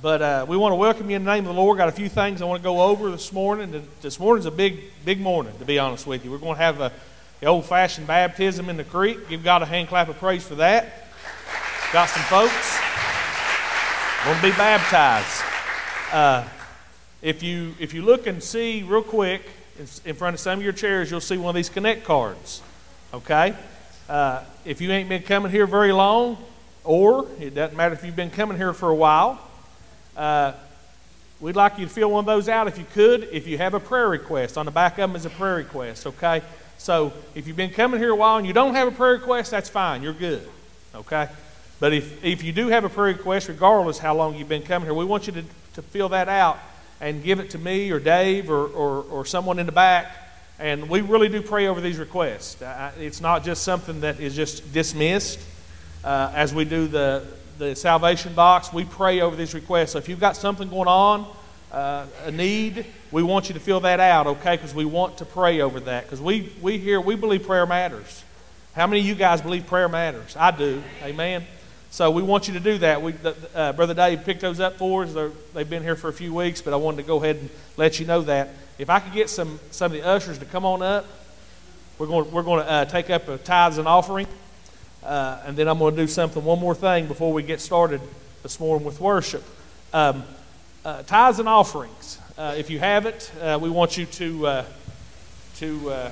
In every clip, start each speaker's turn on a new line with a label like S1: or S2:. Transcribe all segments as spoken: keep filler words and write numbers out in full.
S1: but uh, we want to welcome you in the name of the Lord. Got a few things I want to go over this morning. This morning's a big, big morning, to be honest with you. We're going to have a, the old-fashioned baptism in the creek. Give God a hand clap of praise for that. Got some folks going to be baptized. Uh, if you if you look and see real quick in, in front of some of your chairs, you'll see one of these Connect cards. Okay. Uh, if you ain't been coming here very long, or it doesn't matter if you've been coming here for a while, uh, we'd like you to fill one of those out if you could. If you have a prayer request, on the back of them is a prayer request, okay? So if you've been coming here a while and you don't have a prayer request, that's fine. You're good, okay? But if, if you do have a prayer request, regardless how long you've been coming here, we want you to, to fill that out and give it to me or Dave or, or, or someone in the back. And we really do pray over these requests. Uh, it's not just something that is just dismissed. Uh, as we do the, the salvation box, we pray over these requests. So if you've got something going on, uh, a need, we want you to fill that out, okay? Because we want to pray over that. Because we, we here, we believe prayer matters. How many of you guys believe prayer matters? I do. Amen. So we want you to do that. We, uh, Brother Dave picked those up for us. They're, they've been here for a few weeks, but I wanted to go ahead and let you know that. If I could get some, some of the ushers to come on up, we're going, we're going to uh, take up a tithes and offering. Uh, and then I'm going to do something, one more thing before we get started this morning with worship. Um, uh, tithes and offerings. Uh, if you have it, uh, we want you to uh, to uh,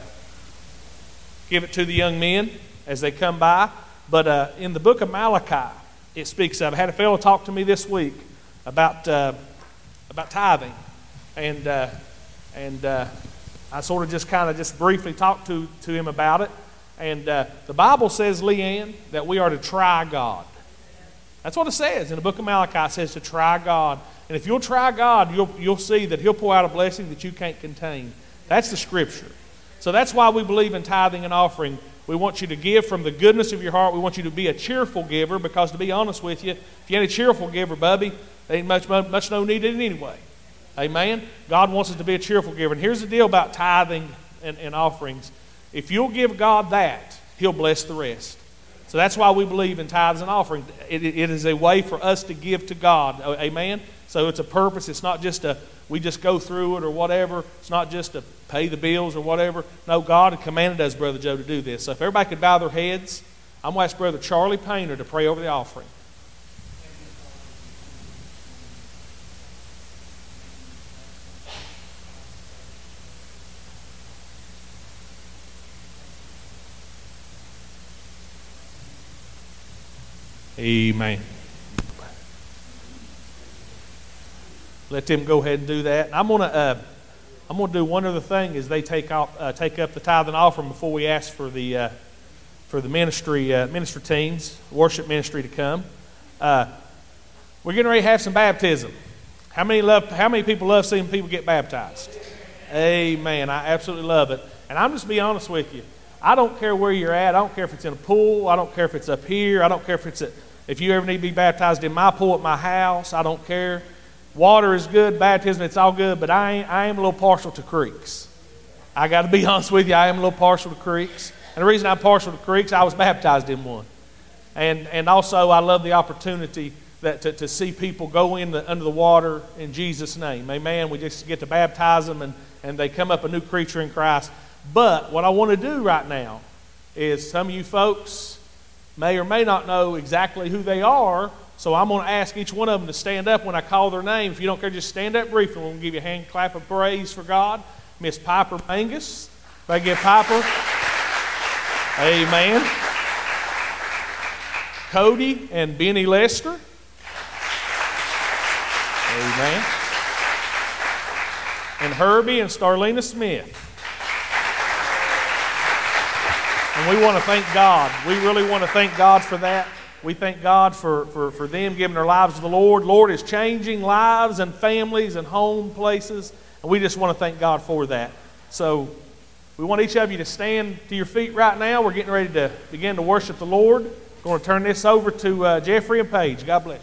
S1: give it to the young men as they come by. But uh, in the book of Malachi, it speaks of. I had a fellow talk to me this week about uh, about tithing, and uh, and uh, I sort of just kind of just briefly talked to to him about it. And uh, the Bible says, Leanne, that we are to try God. That's what it says in the book of Malachi. It says to try God. And if you'll try God, you'll, you'll see that He'll pour out a blessing that you can't contain. That's the Scripture. So that's why we believe in tithing and offering. We want you to give from the goodness of your heart. We want you to be a cheerful giver, because to be honest with you, if you ain't a cheerful giver, Bubby, there ain't much, much no need in it anyway. Amen? God wants us to be a cheerful giver. And here's the deal about tithing and, and offerings. If you'll give God that, He'll bless the rest. So that's why we believe in tithes and offerings. It, it is a way for us to give to God. Amen? So it's a purpose. It's not just a, we just go through it or whatever. It's not just to pay the bills or whatever. No, God had commanded us, Brother Joe, to do this. So if everybody could bow their heads, I'm going to ask Brother Charlie Painter to pray over the offering. Amen. Let them go ahead and do that. And I'm gonna, uh, I'm gonna do one other thing as they take off, uh, take up the tithe and offering before we ask for the, uh, for the ministry, uh, minister teams, worship ministry to come. Uh, we're getting ready to have some baptism. How many love? How many people love seeing people get baptized? Amen. I absolutely love it. And I'm just be honest with you. I don't care where you're at. I don't care if it's in a pool. I don't care if it's up here. I don't care if it's at, if you ever need to be baptized in my pool at my house. I don't care. Water is good. Baptism, it's all good. But I, ain't, I am a little partial to creeks. I got to be honest with you. I am a little partial to creeks. And the reason I'm partial to creeks, I was baptized in one. And and also I love the opportunity that to, to see people go in the, under the water in Jesus' name. Amen. We just get to baptize them and, and they come up a new creature in Christ. But what I want to do right now is some of you folks may or may not know exactly who they are, so I'm going to ask each one of them to stand up when I call their name. If you don't care, just stand up briefly. We're going to give you a hand clap of praise for God. Miss Piper Mangus. If I give Piper. Amen. Cody and Benny Lester. Amen. And Herbie and Starlina Smith. And we want to thank God. We really want to thank God for that. We thank God for, for, for them giving their lives to the Lord. Lord is changing lives and families and home places. And we just want to thank God for that. So we want each of you to stand to your feet right now. We're getting ready to begin to worship the Lord. We're going to turn this over to uh, Jeffrey and Paige. God bless you.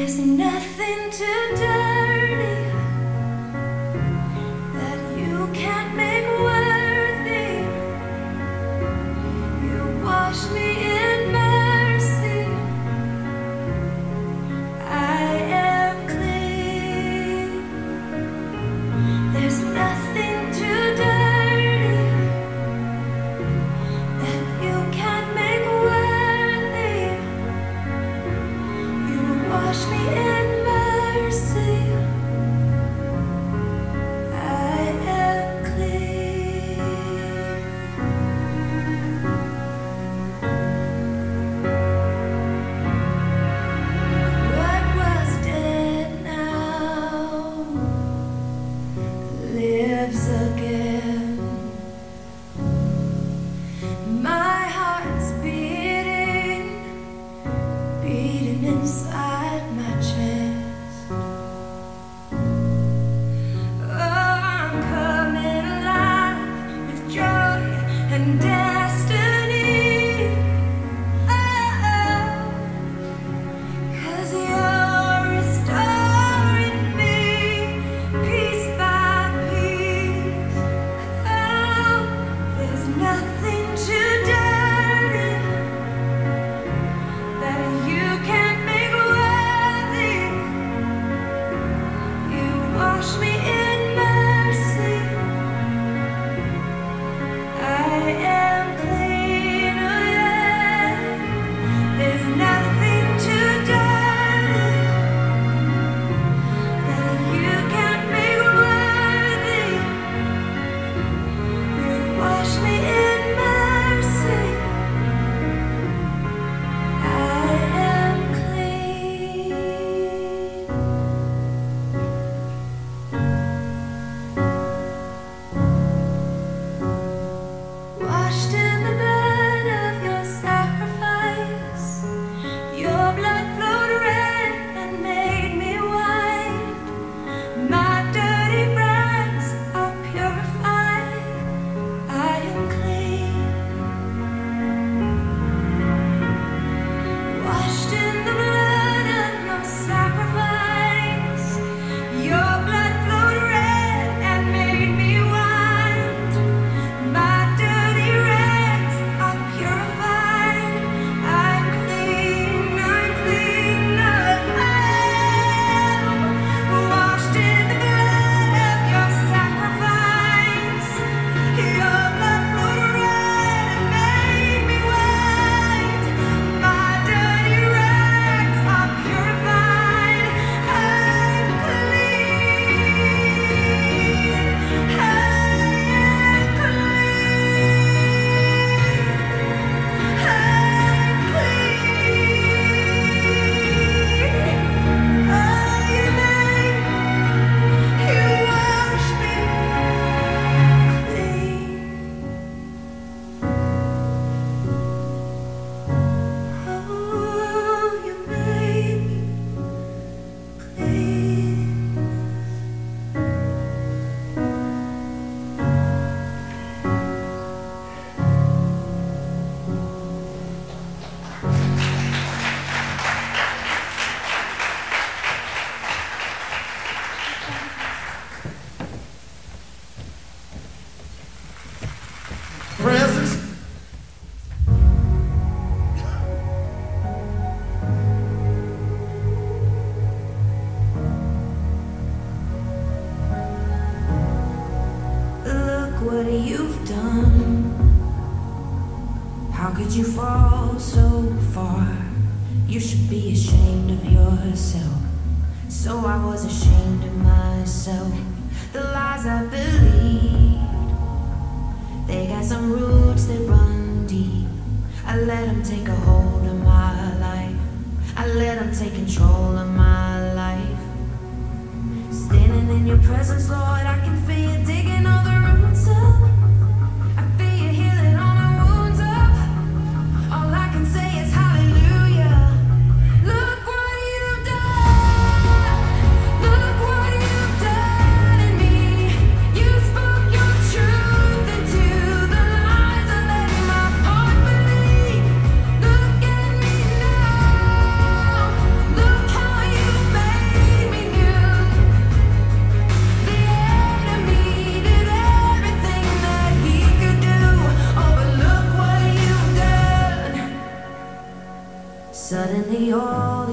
S2: How you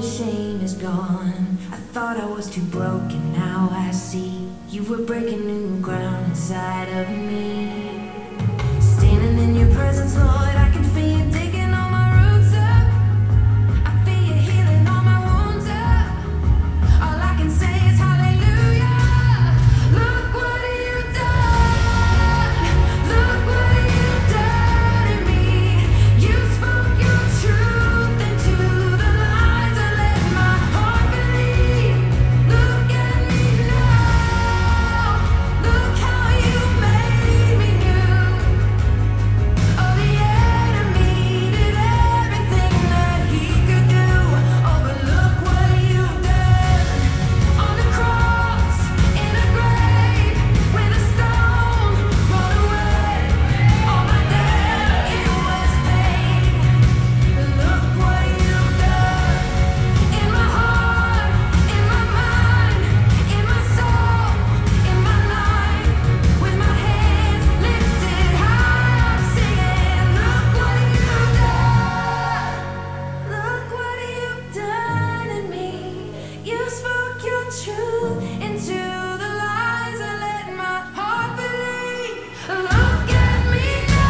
S2: shame is gone. I thought I was too broken, now I see you were breaking new ground inside of me. Standing in your presence, Lord, I can feel you digging all my roots up. I feel you healing all my wounds up. All I can say is hallelujah. Look what you've done. Look what you've done in me. You spoke your truth into the lies I let my heart believe. Look at me now. Look how you made me new. Oh, the enemy did everything that he could do. Oh, but look what you've done. On the cross, in a grave, with a stone rolled away. All my debt, it was paid. Look what you've done. In my heart, in my mind, in my soul, in my life. With my hands lifted high, I'm singing. Look what you've done. Look what you've done in me. You spoke your truth into the lies I let my heart believe. Look at me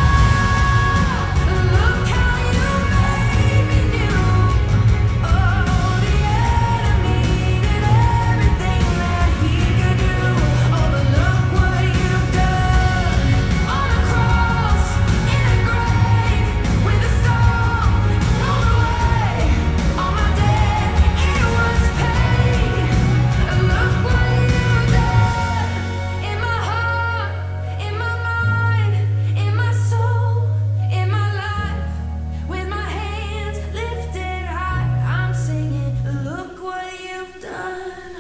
S2: now. Look how you made me new. Oh, the enemy did everything that he could do. Oh, but look what you've done. On a cross, in a grave, with a stone rolled away. All my debt, it was paid. Look what you've done. In my heart, in my mind, in my soul, in my life. With my hands lifted high, I'm singing. Look what you've done.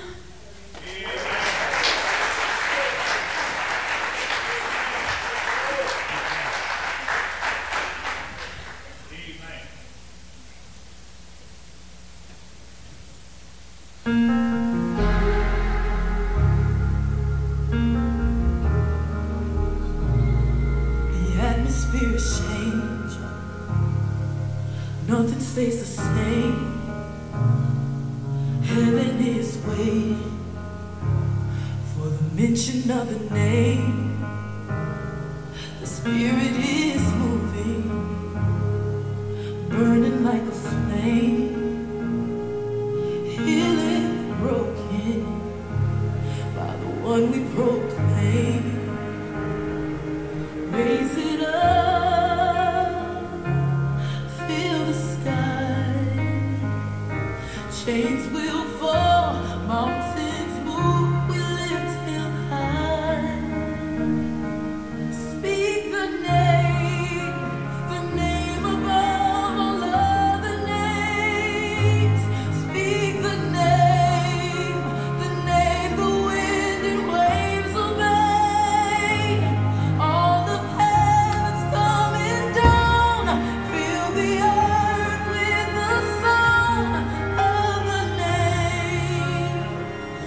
S3: The atmosphere is changed. Nothing stays the same. Heaven is waiting for the mention of the name. The spirit is moving, burning like a flame. Healing the broken by the one we proclaim. Raise it up, fill the sky. Chains will fall, mountains move, we lift him high. Speak the name, the name above all other names. Speak the name, the name the wind and waves obey. All of heaven's coming down, fill the earth with the sound of the name.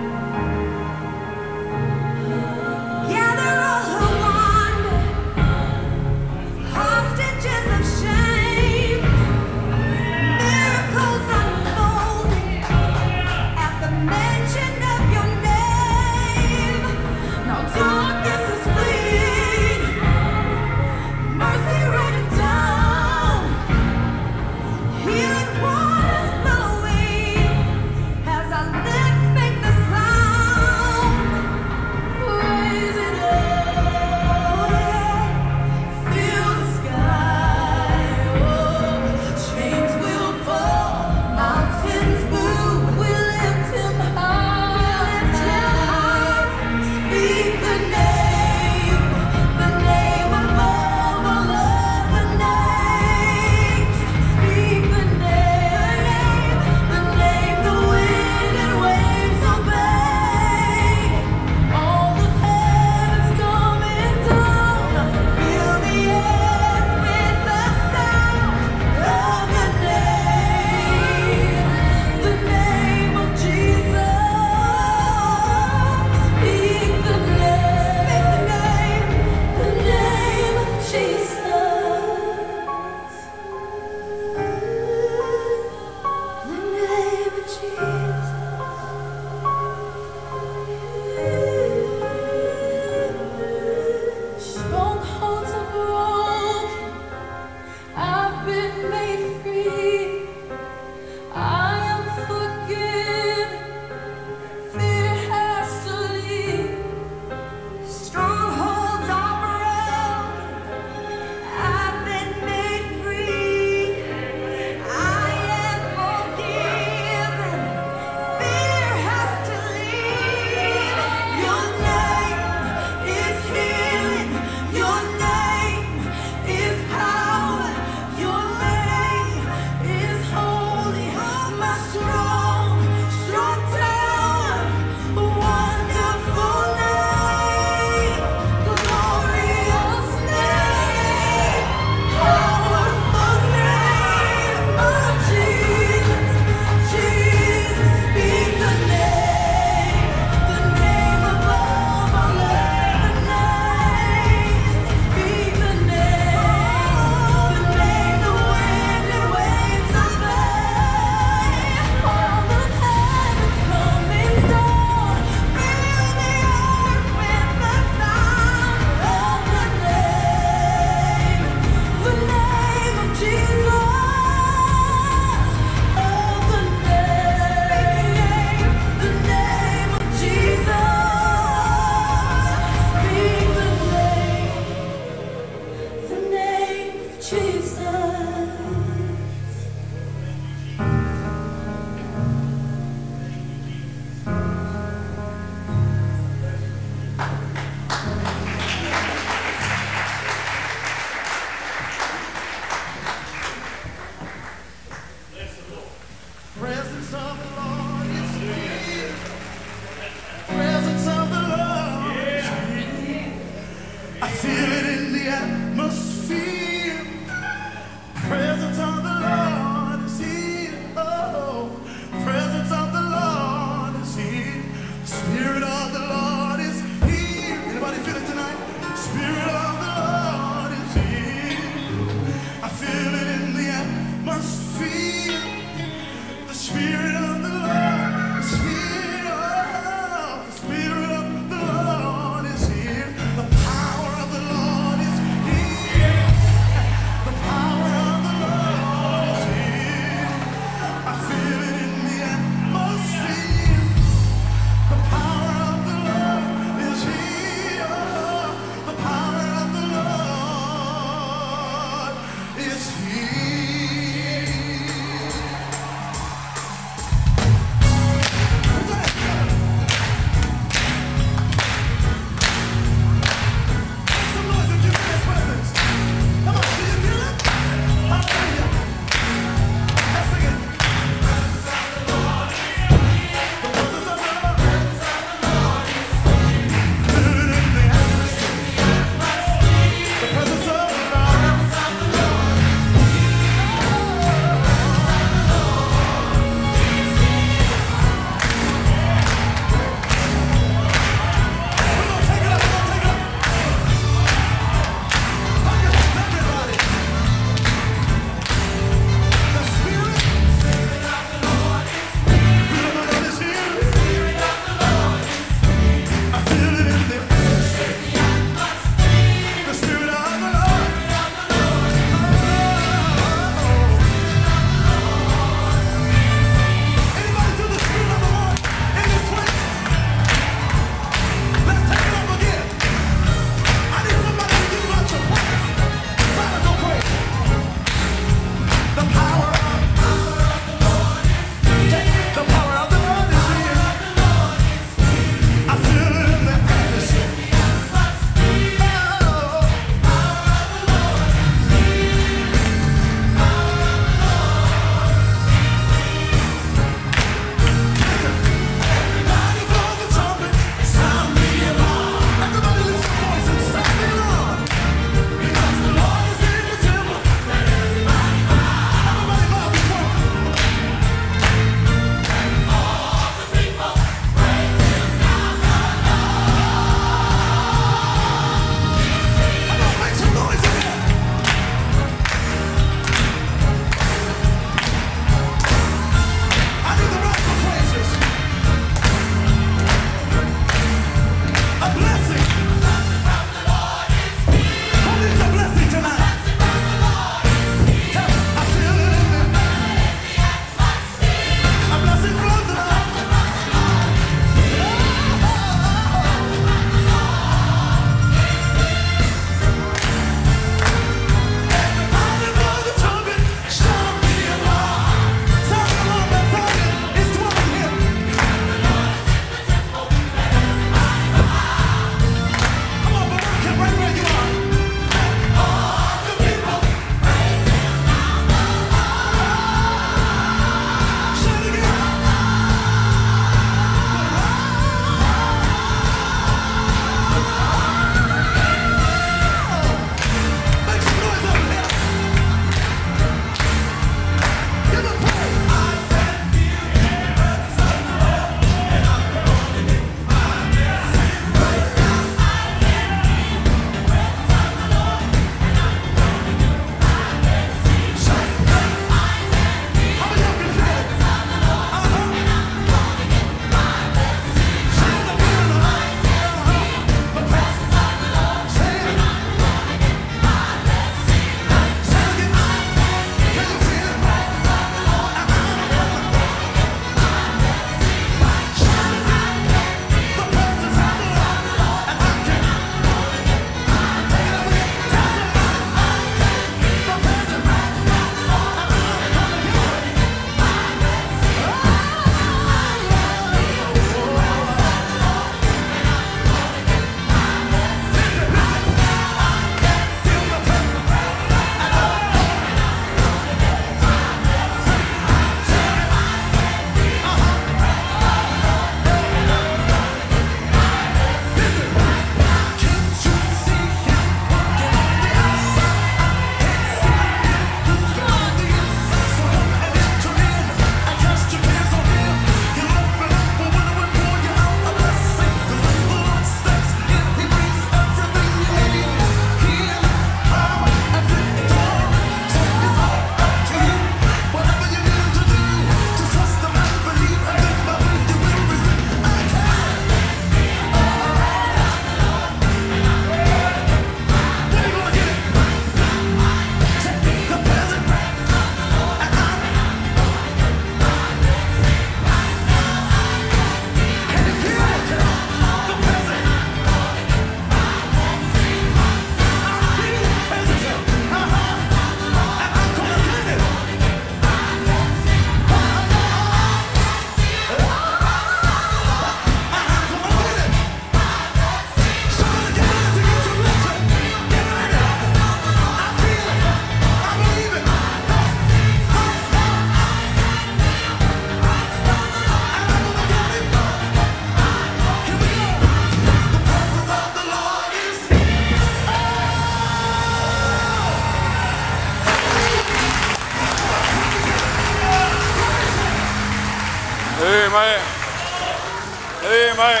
S4: Amen. Amen.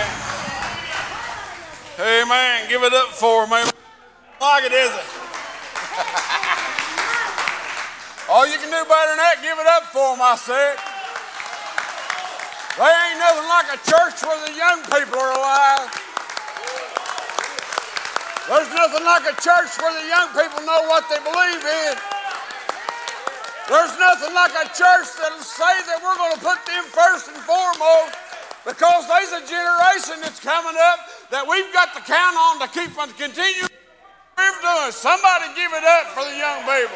S4: Amen. Give it up for him. Amen. Like it, is it? Oh, you can do better than that. Give it up for him, I said. There ain't nothing like a church where the young people are alive. There's nothing like a church where the young people know what they believe in. There's nothing like a church that'll say that we're going to put them first and foremost, because there's a generation that's coming up that we've got to count on to keep on continuing we're doing. Somebody give it up for the young people.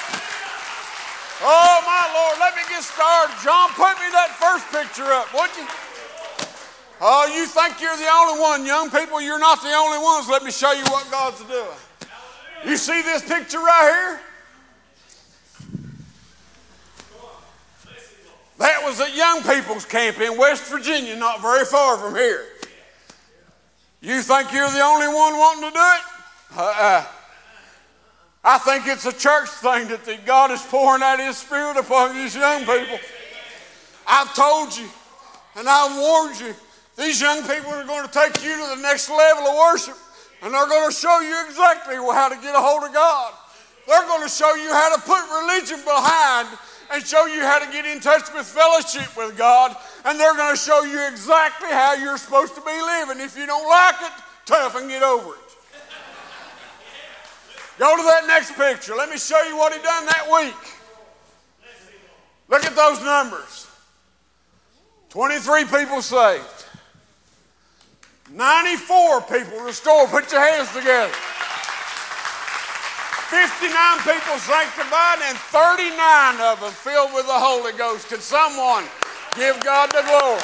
S4: Oh, my Lord, let me get started. John, put me that first picture up, would you? Oh, you think you're the only one, young people? You're not the only ones. Let me show you what God's doing. You see this picture right here? That was at Young People's Camp in West Virginia, not very far from here. You think you're the only one wanting to do it? Uh-uh. I think it's a church thing that the God is pouring out His Spirit upon these young people. I've told you, and I've warned you, these young people are going to take you to the next level of worship, and they're going to show you exactly how to get a hold of God. They're going to show you how to put religion behind and show you how to get in touch with fellowship with God, and they're going to show you exactly how you're supposed to be living. If you don't like it, tough and get over it. Go to that next picture. Let me show you what He done that week. Look at those numbers. twenty-three people saved. ninety-four people restored. Put your hands together. fifty-nine people sanctified and thirty-nine of them filled with the Holy Ghost. Can someone give God the glory?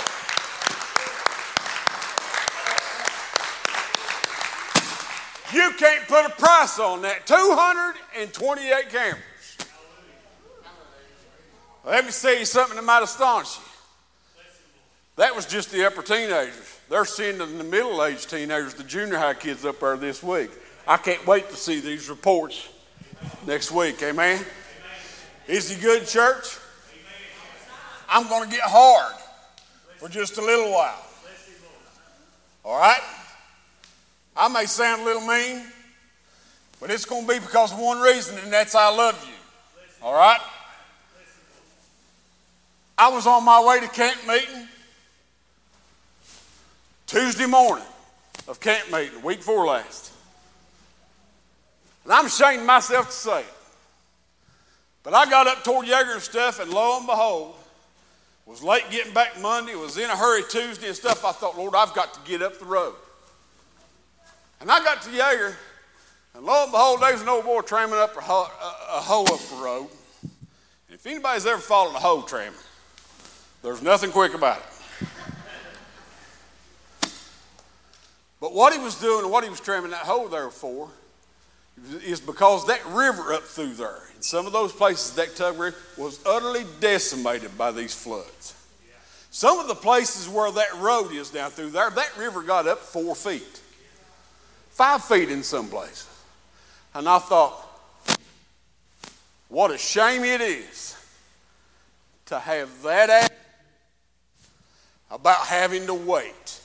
S4: You can't put a price on that. two hundred twenty-eight cameras. Let me say you something that might astonish you. That was just the upper teenagers. They're sending the middle-aged teenagers, the junior high kids up there this week. I can't wait to see these reports next week. Amen? Amen. Is He good, church? Amen. I'm going to get hard for just a little while. All right? I may sound a little mean, but it's going to be because of one reason, and that's I love you. All right? I was on my way to camp meeting Tuesday morning of camp meeting, week before last. And I'm ashamed of myself to say it. But I got up toward Yeager and stuff, and lo and behold, was late getting back Monday, was in a hurry Tuesday and stuff. I thought, Lord, I've got to get up the road. And I got to Yeager, and lo and behold, there's an old boy tramming up a hoe, a, a hoe up the road. And if anybody's ever fallen a hoe tramming, there's nothing quick about it. But what he was doing and what he was tramming that hoe there for is because that river up through there, in some of those places, that Tug River was utterly decimated by these floods. Some of the places where that road is down through there, that river got up four feet. Five feet in some places. And I thought, what a shame it is to have that attitude about having to wait.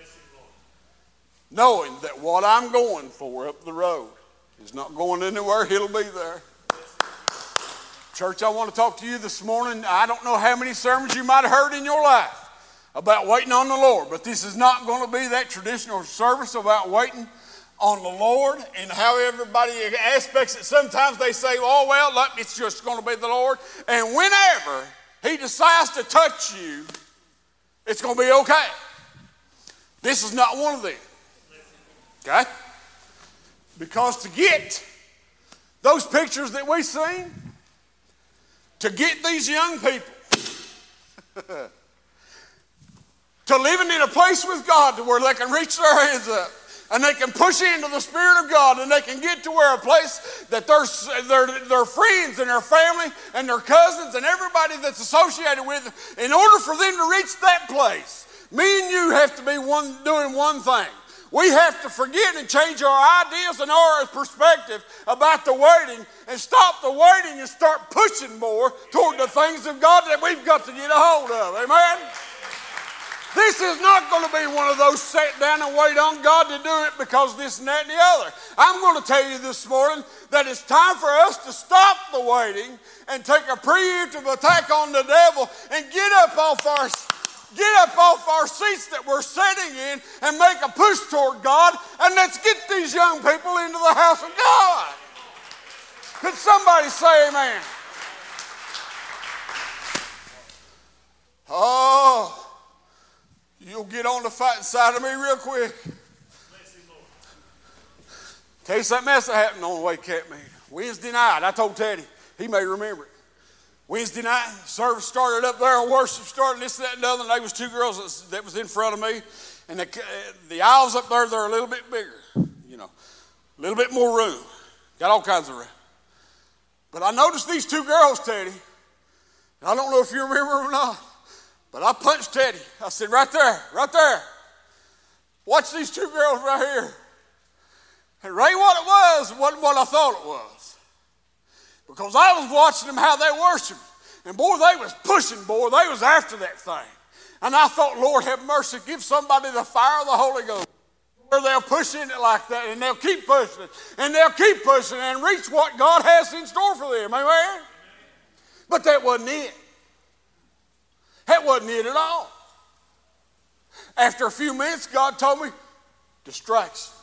S4: Knowing that what I'm going for up the road is not going anywhere, it'll be there. Church, I want to talk to you this morning. I don't know how many sermons you might have heard in your life about waiting on the Lord, but this is not going to be that traditional service about waiting on the Lord and how everybody aspects it. Sometimes they say, oh, well, look, it's just going to be the Lord. And whenever He decides to touch you, it's going to be okay. This is not one of them. Okay? Because to get those pictures that we seen, to get these young people to living in a place with God to where they can reach their hands up and they can push into the Spirit of God and they can get to where a place that their, their, their friends and their family and their cousins and everybody that's associated with them, in order for them to reach that place, me and you have to be one, doing one thing. We have to forget and change our ideas and our perspective about the waiting and stop the waiting and start pushing more toward the things of God that we've got to get a hold of. Amen? This is not going to be one of those sit down and wait on God to do it because this and that and the other. I'm going to tell you this morning that it's time for us to stop the waiting and take a preemptive attack on the devil and get up off our get up off our seats that we're sitting in and make a push toward God, and let's get these young people into the house of God. Could somebody say amen? Oh, you'll get on the fighting side of me real quick. In case that mess that happened on the way camp meeting. Wednesday night, I told Teddy, he may remember it. Wednesday night, service started up there, worship started, this, that, and the other, and there was two girls that was in front of me, and the, the aisles up there, they're a little bit bigger, you know, a little bit more room. Got all kinds of room. But I noticed these two girls, Teddy, and I don't know if you remember them or not, but I punched Teddy. I said, right there, right there. Watch these two girls right here. And right what it was wasn't what I thought it was. Because I was watching them how they worshiped. And boy, they was pushing, boy. They was after that thing. And I thought, Lord, have mercy. Give somebody the fire of the Holy Ghost. Where they'll push in it like that. And they'll keep pushing it. And they'll keep pushing and reach what God has in store for them. Amen? But that wasn't it. That wasn't it at all. After a few minutes, God told me, distractions.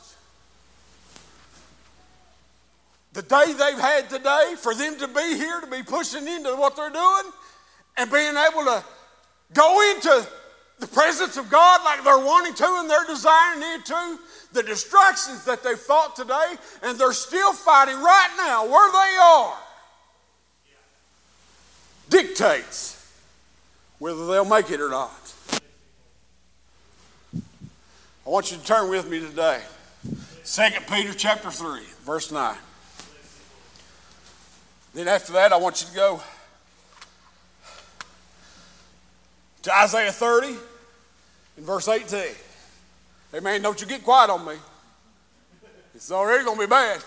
S4: The day they've had today, for them to be here, to be pushing into what they're doing, and being able to go into the presence of God like they're wanting to and they're desiring it to, the distractions that they fought today, and they're still fighting right now where they are, dictates whether they'll make it or not. I want you to turn with me today. Second Peter chapter three, verse nine. Then after that, I want you to go to Isaiah thirty and verse eighteen. Hey man, don't you get quiet on me. It's already going to be bad.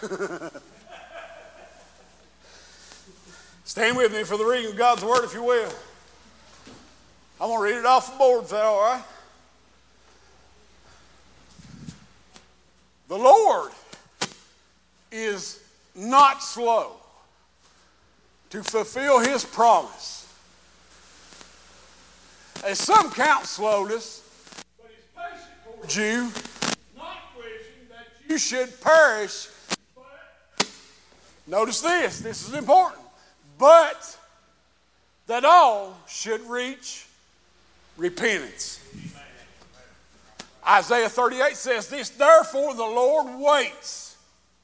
S4: Stand with me for the reading of God's word, if you will. I'm going to read it off the board. Is that all right? The Lord is not slow to fulfill his promise, as some count slowness, but he's patient towards you, not wishing that you should perish. But, notice this, this is important, but that all should reach repentance. Isaiah thirty-eight says this, therefore the Lord waits.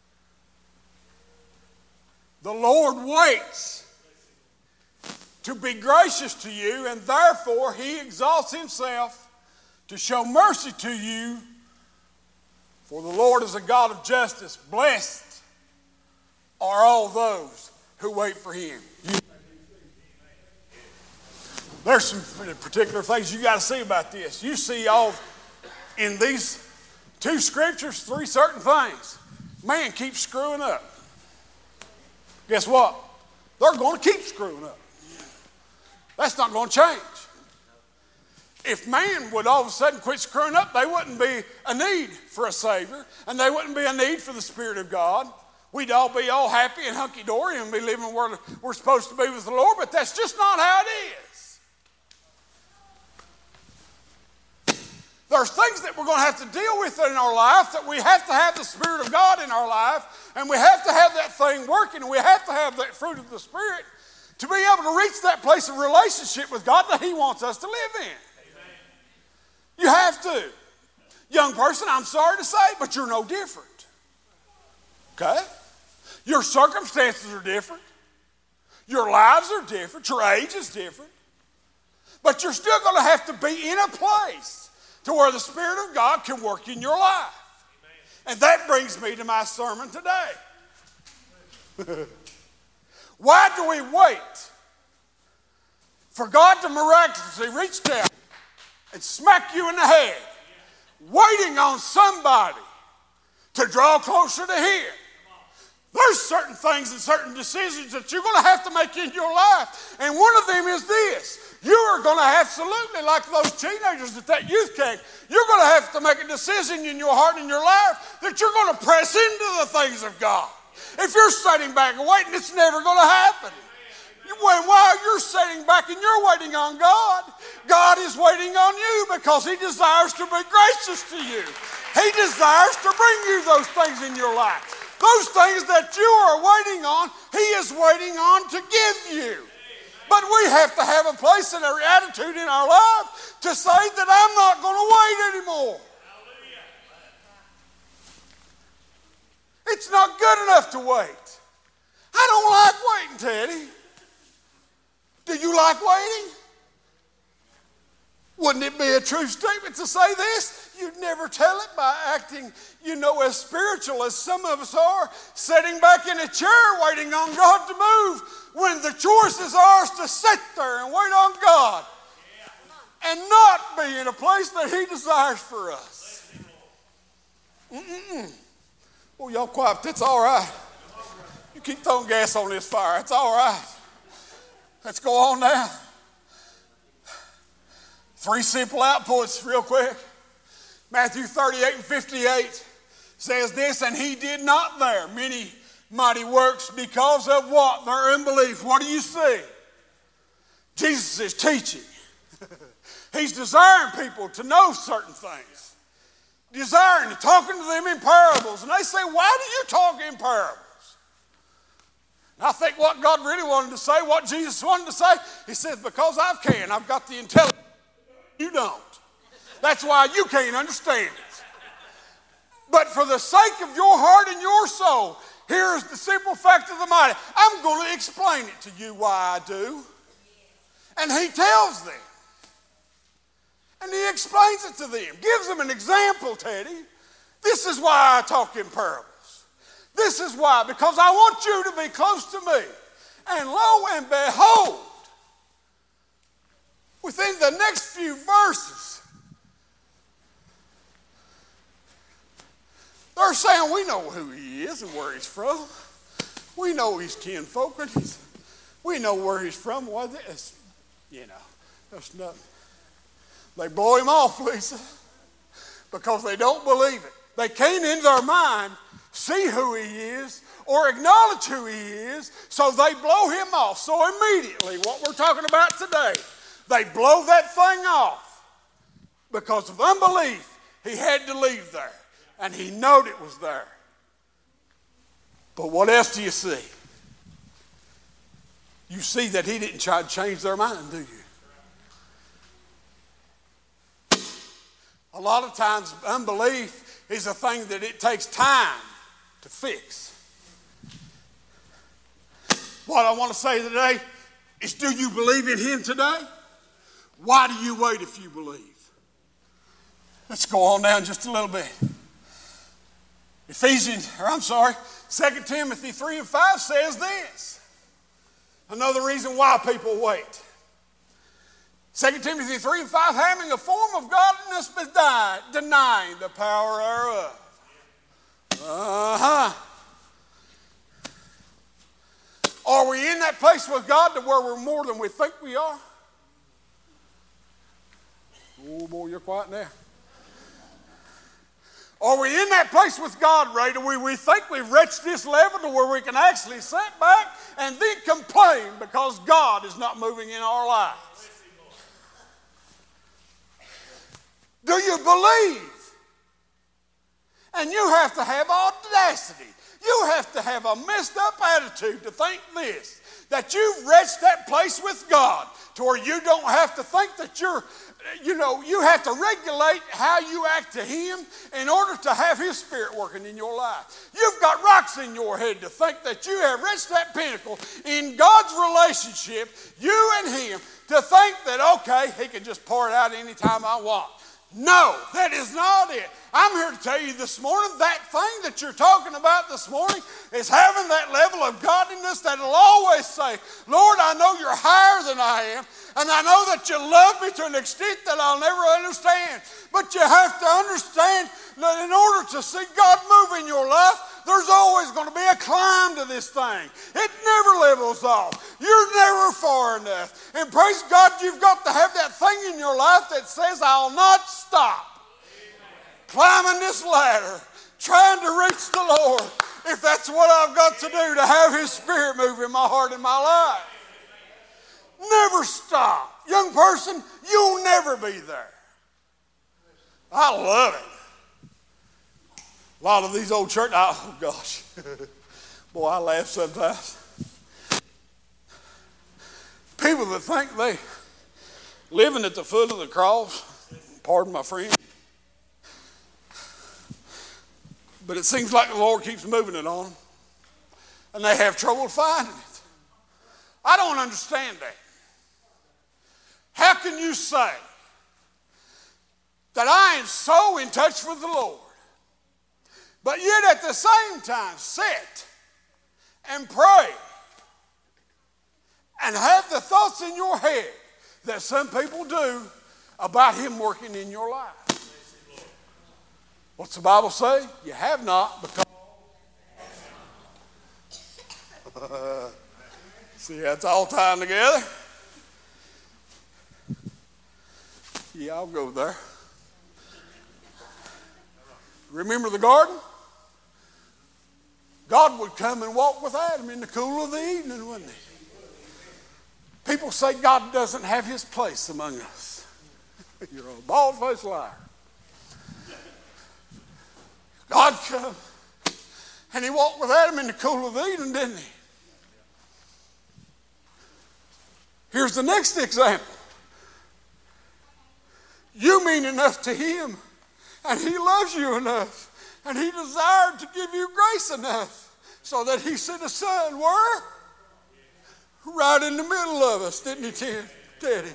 S4: The Lord waits to be gracious to you, and therefore he exalts himself to show mercy to you. For the Lord is a God of justice. Blessed are all those who wait for him. You, there's some particular things you got to see about this. You see all in these two scriptures, three certain things. Man keeps screwing up. Guess what? They're going to keep screwing up. That's not going to change. If man would all of a sudden quit screwing up, there wouldn't be a need for a Savior, and there wouldn't be a need for the Spirit of God. We'd all be all happy and hunky-dory and be living where we're supposed to be with the Lord, but that's just not how it is. There's things that we're going to have to deal with in our life, that we have to have the Spirit of God in our life, and we have to have that thing working, and we have to have that fruit of the Spirit to be able to reach that place of relationship with God that he wants us to live in. Amen. You have to. Young person, I'm sorry to say, but you're no different. Okay? Your circumstances are different. Your lives are different. Your age is different. But you're still going to have to be in a place to where the Spirit of God can work in your life. Amen. And that brings me to my sermon today. Why do we wait for God to miraculously reach down and smack you in the head, waiting on somebody to draw closer to him? There's certain things and certain decisions that you're going to have to make in your life. And one of them is this. You are going to absolutely, like those teenagers at that youth camp, you're going to have to make a decision in your heart and in your life that you're going to press into the things of God. If you're sitting back and waiting, it's never going to happen. When, while you're sitting back and you're waiting on God, God is waiting on you because He desires to be gracious to you. He desires to bring you those things in your life. Those things that you are waiting on, He is waiting on to give you. But we have to have a place and an attitude in our life to say that I'm not going to wait anymore. It's not good enough to wait. I don't like waiting, Teddy. Do you like waiting? Wouldn't it be a true statement to say this? You'd never tell it by acting, you know, as spiritual as some of us are, sitting back in a chair waiting on God to move, when the choice is ours to sit there and wait on God and not be in a place that He desires for us. Mm-mm. Oh, y'all quiet. That's all right. You keep throwing gas on this fire. It's all right. Let's go on now. Three simple outputs real quick. Matthew thirty-eight and fifty-eight says this, and He did not there many mighty works because of what? Their unbelief. What do you see? Jesus is teaching. He's desiring people to know certain things. Desiring, talking to them in parables. And they say, why do you talk in parables? And I think what God really wanted to say, what Jesus wanted to say, He says, because I can. I've got the intelligence. You don't. That's why you can't understand it. But for the sake of your heart and your soul, here's the simple fact of the matter. I'm going to explain it to you why I do. And He tells them. And He explains it to them. Gives them an example, Teddy. This is why I talk in parables. This is why. Because I want you to be close to me. And lo and behold, within the next few verses, they're saying, we know who He is and where He's from. We know He's kinfolk. And he's, we know where He's from. Why this? You know, there's nothing. They blow Him off, Lisa, because they don't believe it. They can't in their mind see who He is or acknowledge who He is, so they blow Him off. So immediately, what we're talking about today, they blow that thing off. Because of unbelief, He had to leave there. And He knowed it was there. But what else do you see? You see that He didn't try to change their mind, do you? A lot of times, unbelief is a thing that it takes time to fix. What I want to say today is, do you believe in Him today? Why do you wait if you believe? Let's go on down just a little bit. Ephesians, or I'm sorry, Second Timothy three and five says this. Another reason why people wait. Second Timothy three and five, having a form of godliness but denying the power thereof. Uh-huh. Are we in that place with God to where we're more than we think we are? Oh boy, you're quiet now. Are we in that place with God, Ray? Do we, we think we've reached this level to where we can actually sit back and then complain because God is not moving in our lives? Do you believe? And you have to have audacity. You have to have a messed up attitude to think this, that you've reached that place with God to where you don't have to think that you're, you know, you have to regulate how you act to Him in order to have His Spirit working in your life. You've got rocks in your head to think that you have reached that pinnacle in God's relationship, you and Him, to think that, okay, He can just pour it out anytime I want. No, that is not it. I'm here to tell you this morning, that thing that you're talking about this morning is having that level of godliness that will always say, Lord, I know you're higher than I am, and I know that you love me to an extent that I'll never understand. But you have to understand that in order to see God move in your life, there's always going to be a climb to this thing. It never levels off. You're never far enough. And praise God, you've got to have that thing in your life that says, I'll not stop climbing this ladder, trying to reach the Lord, if that's what I've got to do to have His Spirit move in my heart and my life. Never stop. Young person, you'll never be there. I love it. A lot of these old church, oh gosh, boy, I laugh sometimes. People that think they living at the foot of the cross, pardon my friend, but it seems like the Lord keeps moving it on them, and they have trouble finding it. I don't understand that. How can you say that I am so in touch with the Lord, but yet at the same time sit and pray and have the thoughts in your head that some people do about Him working in your life? What's the Bible say? You have not because... See, that's all tying together. Yeah, I'll go there. Remember the garden? God would come and walk with Adam in the cool of the evening, wouldn't He? People say God doesn't have His place among us. You're a bald-faced liar. God come and He walked with Adam in the cool of the evening, didn't He? Here's the next example. You mean enough to Him, and He loves you enough, and He desired to give you grace enough so that He sent a Son, where? Right in the middle of us, didn't He, Teddy?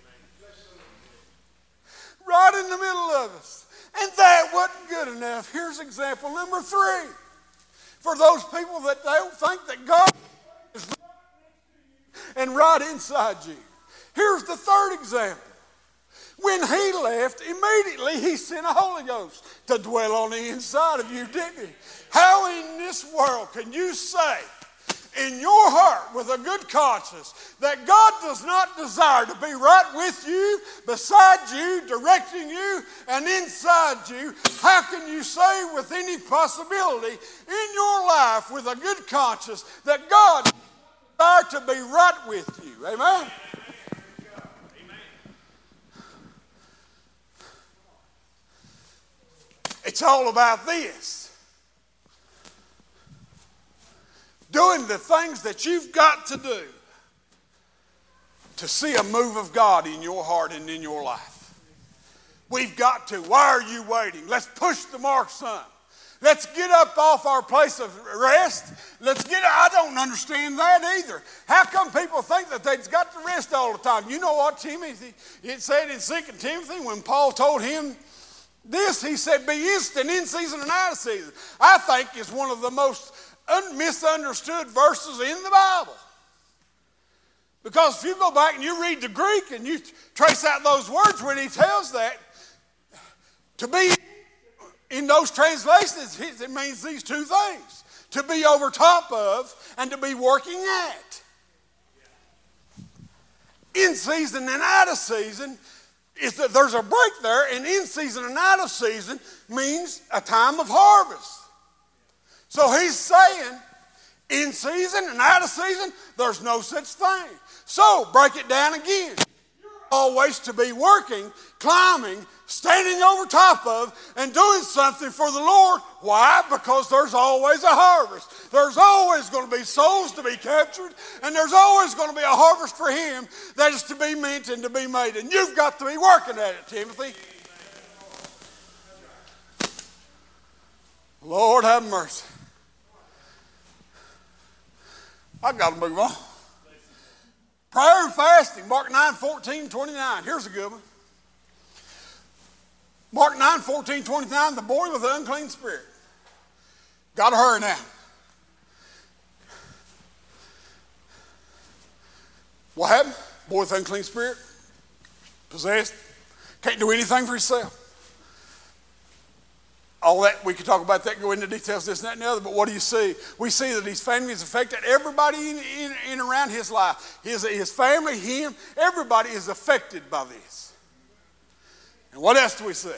S4: Right in the middle of us. And that wasn't good enough. Here's example number three. For those people that don't think that God is and right inside you. Here's the third example. When He left, immediately He sent a Holy Ghost to dwell on the inside of you, didn't He? How in this world can you say in your heart with a good conscience that God does not desire to be right with you, beside you, directing you, and inside you? How can you say with any possibility in your life with a good conscience that God desires to be right with you? Amen? It's all about this. Doing the things that you've got to do to see a move of God in your heart and in your life. We've got to. Why are you waiting? Let's push the mark, son. Let's get up off our place of rest. Let's get, I don't understand that either. How come people think that they've got to rest all the time? You know what, Timothy? It said in Second Timothy when Paul told him this, he said, be instant in season and out of season. I think is one of the most un- misunderstood verses in the Bible. Because if you go back and you read the Greek and you trace out those words when he tells that, to be in those translations, it means these two things. To be over top of and to be working at. In season and out of season is that there's a break there, and in season and out of season means a time of harvest. So he's saying, in season and out of season, there's no such thing. So break it down again. You're always to be working, climbing, standing over top of, and doing something for the Lord. Why? Because there's always a harvest. There's always going to be souls to be captured, and there's always going to be a harvest for Him that is to be meant and to be made. And you've got to be working at it, Timothy. Lord have mercy. I've got to move on. Prayer and fasting, Mark nine, fourteen, twenty-nine. Here's a good one. Mark nine, fourteen, twenty-nine, the boy with the unclean spirit. Got to hurry now. What happened? Boy with unclean spirit, possessed, can't do anything for himself. all that, we could talk about that, go into details, this and that and the other, but what do you see? We see that his family is affected. Everybody in, in, in around his life, his, his family, him, everybody is affected by this. And what else do we see?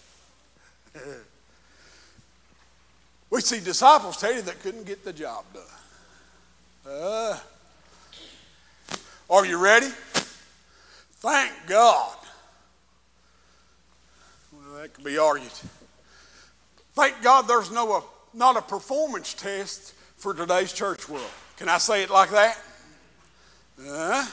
S4: We see disciples, tell you, that couldn't get the job done. Uh, are you ready? Thank God. Well, that could be argued. Thank God there's no a, not a performance test for today's church world. Can I say it like that? Uh,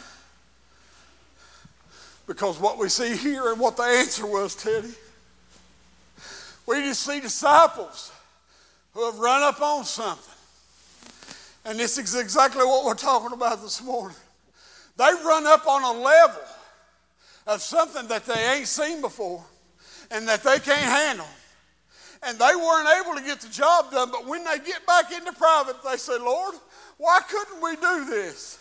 S4: because what we see here and what the answer was, Teddy, we just see disciples who have run up on something. And this is exactly what we're talking about this morning. They've run up on a level of something that they ain't seen before and that they can't handle. And they weren't able to get the job done, but when they get back into private, they say, Lord, why couldn't we do this?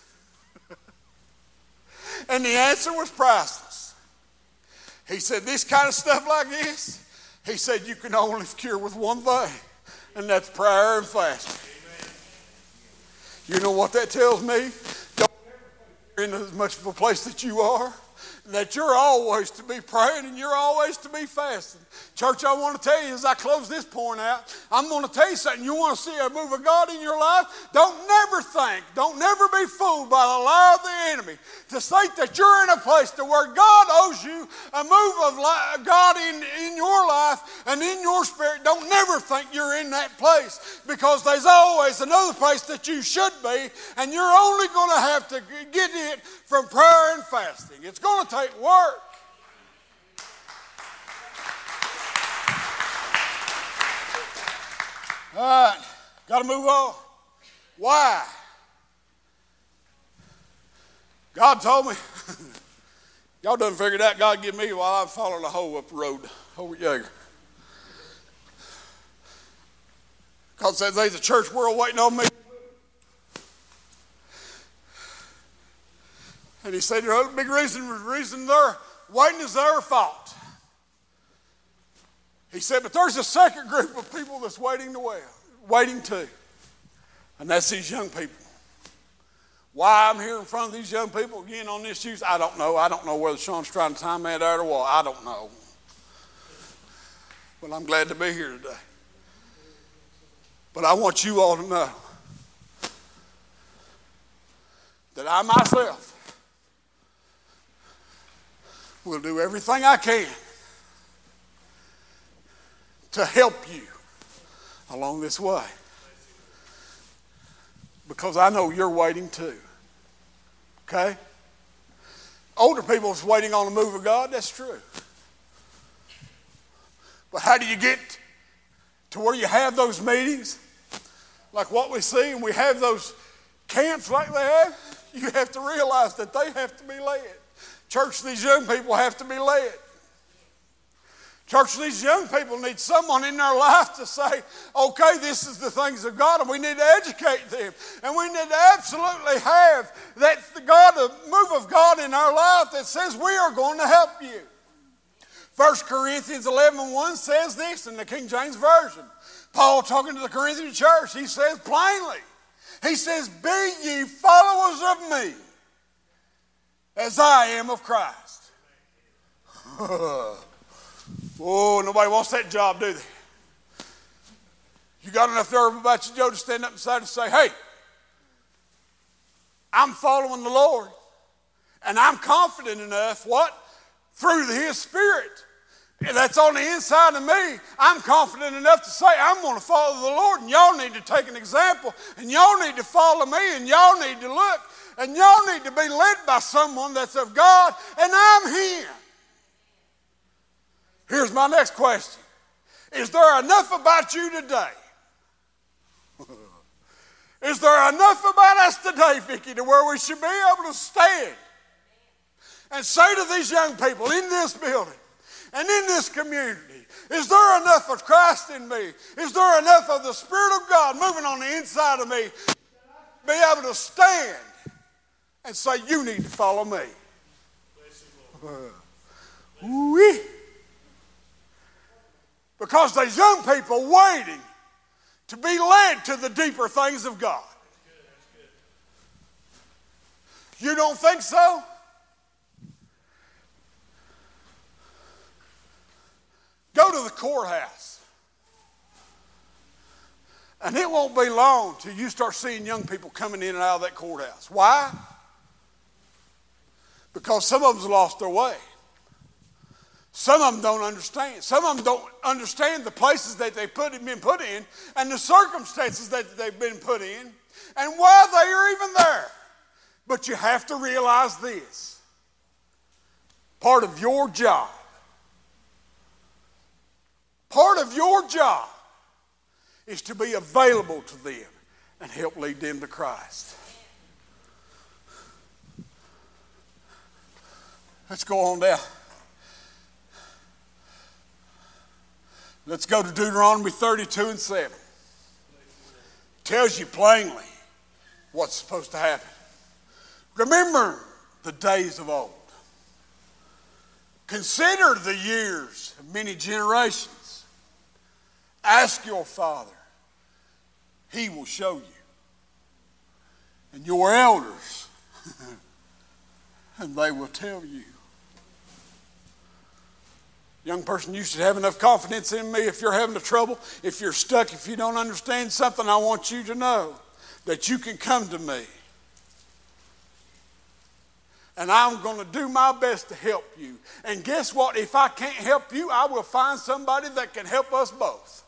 S4: And the answer was priceless. He said, this kind of stuff like this, he said, you can only cure with one thing, and that's prayer and fasting. You know what that tells me? Don't ever in as much of a place that you are, that you're always to be praying and you're always to be fasting. Church, I want to tell you as I close this point out, I'm going to tell you something. You want to see a move of God in your life? Don't never think, don't never be fooled by the lie of the enemy to think that you're in a place to where God owes you a move of li- God in, in your life and in your spirit. Don't never think you're in that place, because there's always another place that you should be, and you're only going to have to get it from prayer and fasting. It's going to take work. All right, got to move on. Why? God told me, y'all done figured out God give me while I'm following a hoe up the road over at Jaeger. God said there's a church world waiting on me. And he said, the big reason, reason they're waiting is their fault. He said, but there's a second group of people that's waiting to well, waiting too. And that's these young people. Why I'm here in front of these young people again on this issue, I don't know. I don't know whether Sean's trying to time that out or what. I don't know. But I'm glad to be here today. But I want you all to know that I myself will do everything I can to help you along this way, because I know you're waiting too. Okay? Older people is waiting on the move of God, that's true. But how do you get to where you have those meetings like what we see, and we have those camps like they have? You have to realize that they have to be led. Church, these young people have to be led. Church, these young people need someone in their life to say, okay, this is the things of God, and we need to educate them. And we need to absolutely have that God, the move of God in our life that says we are going to help you. First Corinthians eleven and one says this in the King James Version. Paul talking to the Corinthian church, he says plainly, he says, be ye followers of me as I am of Christ. Oh, nobody wants that job, do they? You got enough nerve about you, Joe, to stand up inside and say, hey, I'm following the Lord, and I'm confident enough, what? Through His Spirit. And that's on the inside of me. I'm confident enough to say I'm going to follow the Lord, and y'all need to take an example, and y'all need to follow me, and y'all need to look, and y'all need to be led by someone that's of God, and I'm Him. Here's my next question. Is there enough about you today? Is there enough about us today, Vicki, to where we should be able to stand and say to these young people in this building and in this community, is there enough of Christ in me? Is there enough of the Spirit of God moving on the inside of me to be able to stand and say, you need to follow me? Ooh-wee. Because there's young people waiting to be led to the deeper things of God. You don't think so? Go to the courthouse. And it won't be long till you start seeing young people coming in and out of that courthouse. Why? Because some of them's lost their way. Some of them don't understand. Some of them don't understand the places that they've put, been put in and the circumstances that they've been put in and why they are even there. But you have to realize this. Part of your job, part of your job is to be available to them and help lead them to Christ. Let's go on down. Let's go to Deuteronomy thirty-two and seven. Tells you plainly what's supposed to happen. Remember the days of old. Consider the years of many generations. Ask your father. He will show you. And your elders, and they will tell you. Young person, you should have enough confidence in me. If you're having a trouble, if you're stuck, if you don't understand something, I want you to know that you can come to me. And I'm going to do my best to help you. And guess what? If I can't help you, I will find somebody that can help us both.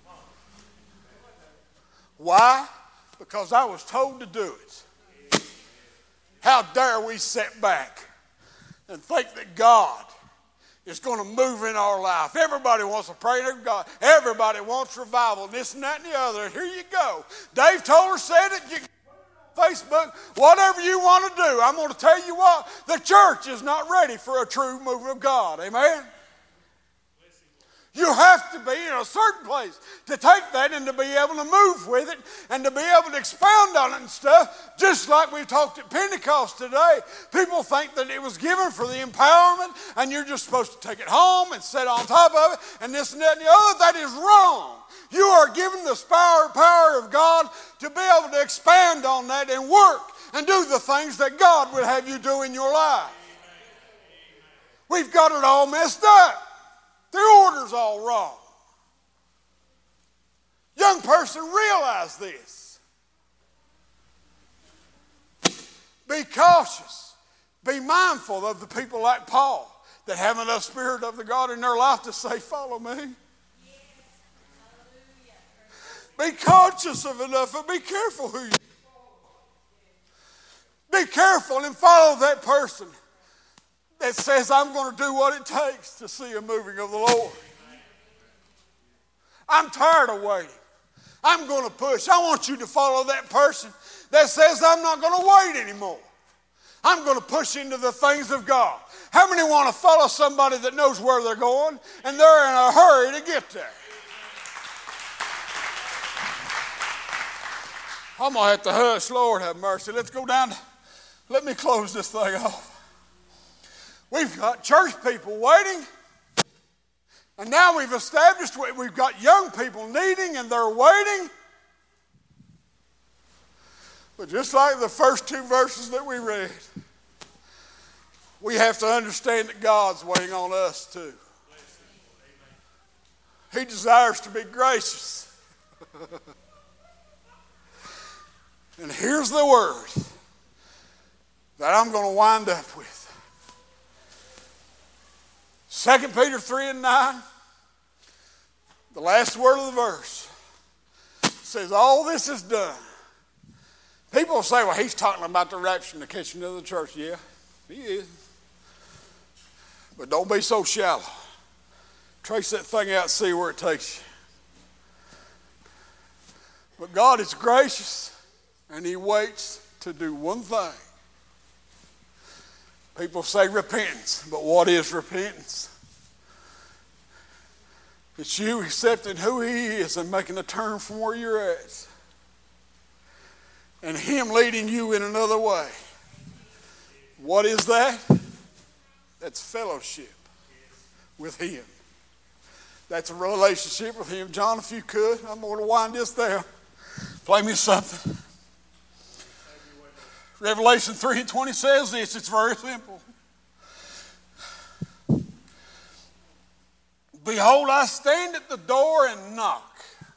S4: Why? Because I was told to do it. How dare we sit back and think that God is going to move in our life. Everybody wants to pray to God. Everybody wants revival, this and that and the other. And here you go. Dave Toller said it. You can put it on Facebook, whatever you want to do. I'm going to tell you what, the church is not ready for a true move of God. Amen? You have to be in a certain place to take that and to be able to move with it and to be able to expound on it and stuff, just like we talked at Pentecost today. People think that it was given for the empowerment and you're just supposed to take it home and sit on top of it and this and that and the other. That is wrong. You are given the power, power of God to be able to expand on that and work and do the things that God would have you do in your life. We've got it all messed up. The order's all wrong. Young person, realize this. Be cautious. Be mindful of the people like Paul that have enough spirit of the God in their life to say, follow me. Be conscious of enough and be careful who you follow. Be careful and follow that person that says, I'm going to do what it takes to see a moving of the Lord. I'm tired of waiting. I'm going to push. I want you to follow that person that says, I'm not going to wait anymore. I'm going to push into the things of God. How many want to follow somebody that knows where they're going and they're in a hurry to get there? I'm going to have to hush. Lord have mercy. Let's go down. Let me close this thing off. We've got church people waiting, and now we've established we've got young people needing and they're waiting. But just like the first two verses that we read, we have to understand that God's waiting on us too. He desires to be gracious. And here's the word that I'm going to wind up with. Second Peter three and nine, the last word of the verse, says all this is done. People will say, well, he's talking about the rapture and the catching of the church. Yeah, he is. But don't be so shallow. Trace that thing out and see where it takes you. But God is gracious, and he waits to do one thing. People say repentance, but what is repentance? It's you accepting who he is and making a turn from where you're at. And him leading you in another way. What is that? That's fellowship with him. That's a relationship with him. John, if you could, I'm going to wind this down. Play me something. Revelation three and twenty says this. It's very simple. Behold, I stand at the door and knock.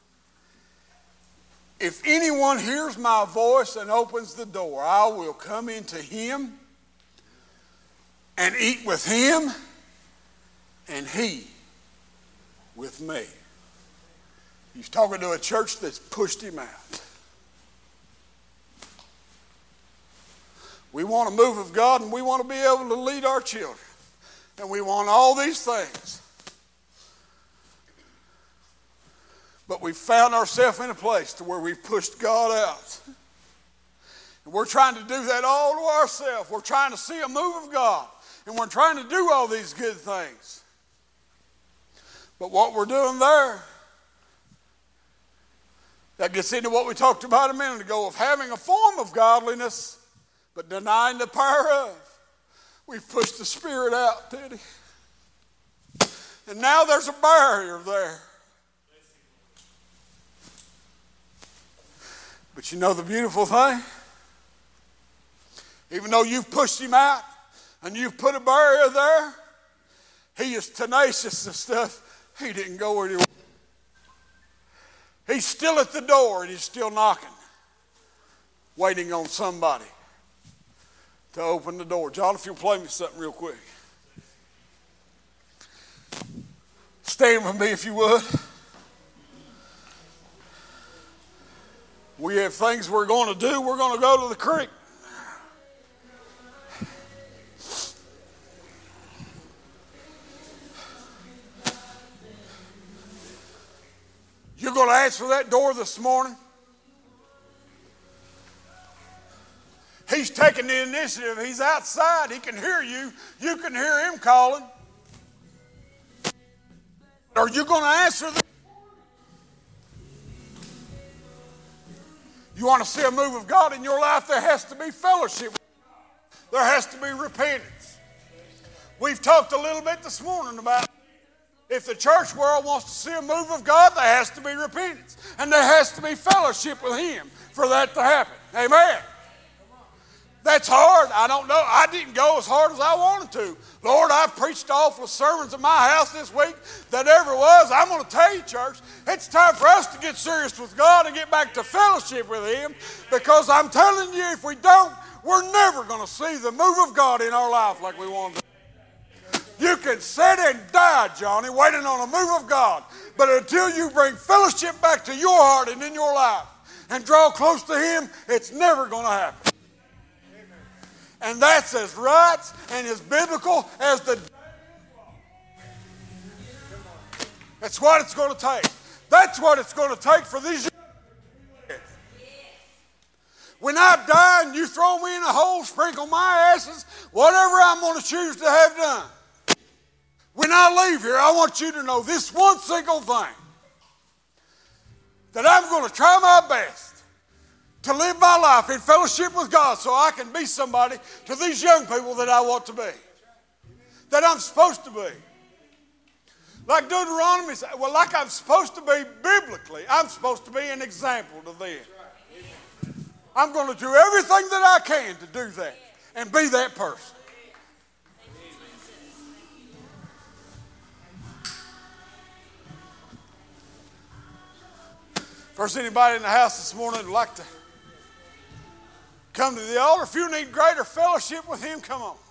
S4: If anyone hears my voice and opens the door, I will come into him and eat with him and he with me. He's talking to a church that's pushed him out. We want a move of God, and we want to be able to lead our children. And we want all these things. But we've found ourselves in a place to where we've pushed God out. And we're trying to do that all to ourselves. We're trying to see a move of God. And we're trying to do all these good things. But what we're doing there, that gets into what we talked about a minute ago of having a form of godliness, but denying the power of. We've pushed the Spirit out, Teddy. And now there's a barrier there. But you know the beautiful thing? Even though you've pushed him out and you've put a barrier there, he is tenacious and stuff. He didn't go where he was. He's still at the door and he's still knocking, waiting on somebody to open the door. John, if you'll play me something real quick. Stand with me if you would. We have things we're going to do. We're going to go to the creek. You're going to answer that door this morning. He's taking the initiative. He's outside. He can hear you. You can hear him calling. Are you going to answer the You want to see a move of God in your life, there has to be fellowship. There has to be repentance. We've talked a little bit this morning about if the church world wants to see a move of God, there has to be repentance. And there has to be fellowship with him for that to happen. Amen. That's hard. I don't know. I didn't go as hard as I wanted to. Lord, I've preached awful sermons in my house this week that ever was. I'm going to tell you, church, it's time for us to get serious with God and get back to fellowship with him, because I'm telling you, if we don't, we're never going to see the move of God in our life like we want to. You can sit and die, Johnny, waiting on a move of God, but until you bring fellowship back to your heart and in your life and draw close to him, it's never going to happen. And that's as right and as biblical as the... That's what it's going to take. That's what it's going to take for these... When I die and you throw me in a hole, sprinkle my ashes, whatever I'm going to choose to have done. When I leave here, I want you to know this one single thing. That I'm going to try my best to live my life in fellowship with God so I can be somebody to these young people that I want to be. That I'm supposed to be. Like Deuteronomy said, well, like I'm supposed to be biblically, I'm supposed to be an example to them. I'm going to do everything that I can to do that and be that person. If there's anybody in the house this morning who'd like to come to the altar, if you need greater fellowship with him, come on.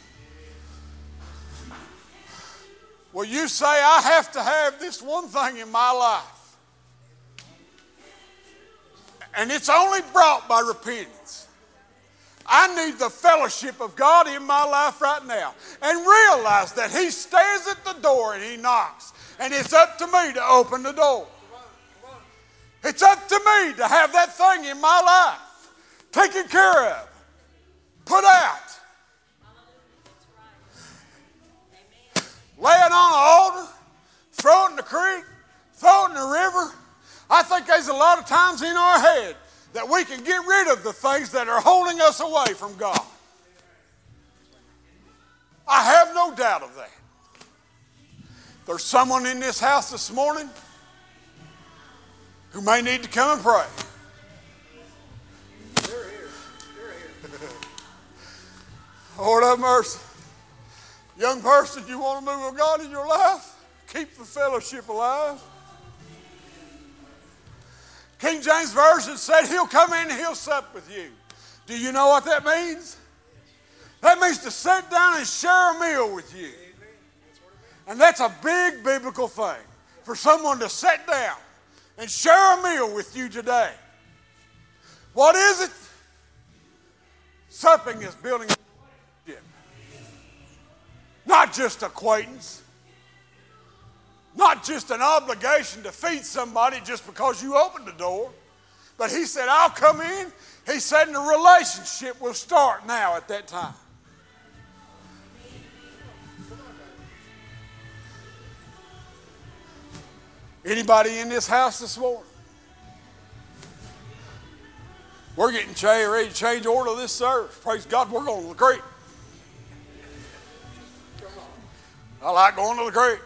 S4: Well, you say, I have to have this one thing in my life. And it's only brought by repentance. I need the fellowship of God in my life right now. And realize that he stands at the door and he knocks. And it's up to me to open the door. It's up to me to have that thing in my life taken care of, put out. Lay it on an altar, throw it in the creek, throw it in the river. I think there's a lot of times in our head that we can get rid of the things that are holding us away from God. I have no doubt of that. There's someone in this house this morning who may need to come and pray. They're here. They're here. Lord have mercy. Young person, you want to move with God in your life? Keep the fellowship alive. King James Version said he'll come in and he'll sup with you. Do you know what that means? That means to sit down and share a meal with you. And that's a big biblical thing, for someone to sit down and share a meal with you today. What is it? Supping is building a relationship. Not just acquaintance. Not just an obligation to feed somebody just because you opened the door. But he said, I'll come in. He said, and the relationship will start now at that time. Anybody in this house this morning? We're getting ready to change order of this service. Praise God, we're going to the creek. I like going to the creek.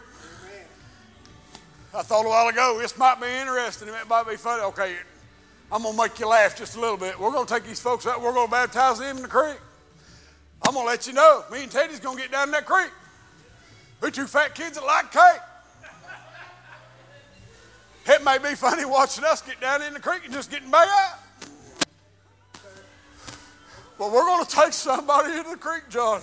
S4: I thought a while ago, this might be interesting. It might be funny. Okay, I'm going to make you laugh just a little bit. We're going to take these folks out. We're going to baptize them in the creek. I'm going to let you know, me and Teddy's going to get down in that creek. We're two fat kids that like cake. It may be funny watching us get down in the creek and just getting back out. But we're going to take somebody into the creek, John.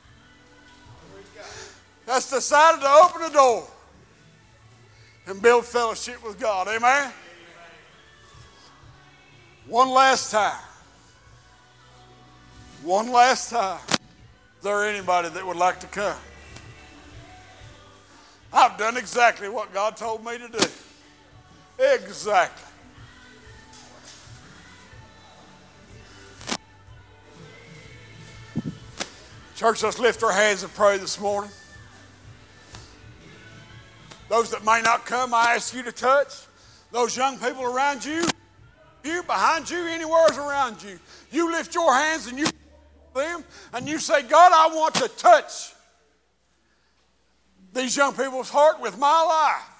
S4: That's decided to open the door and build fellowship with God. Amen? One last time. One last time. Is there anybody that would like to come? I've done exactly what God told me to do. Exactly. Church, let's lift our hands and pray this morning. Those that may not come, I ask you to touch. Those young people around you, you, behind you, anywhere around you. You lift your hands and you them and you say, God, I want to touch these young people's heart with my life.